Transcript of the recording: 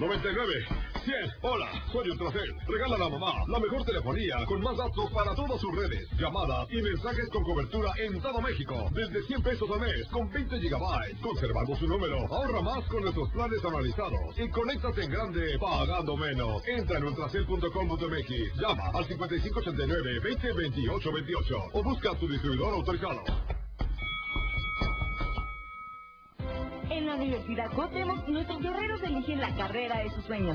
99, 100. Hola, soy Ultracel. Regala a la mamá la mejor telefonía con más datos para todas sus redes, llamadas y mensajes con cobertura en todo México. Desde 100 pesos al mes con 20 gigabytes. Conservando su número. Ahorra más con nuestros planes analizados. Y conéctate en grande pagando menos. Entra en ultracel.com.mx. Llama al 5589-202828 o busca a tu distribuidor autorizado. En la Universidad Cuauhtémoc, nuestros guerreros eligen la carrera de sus sueños.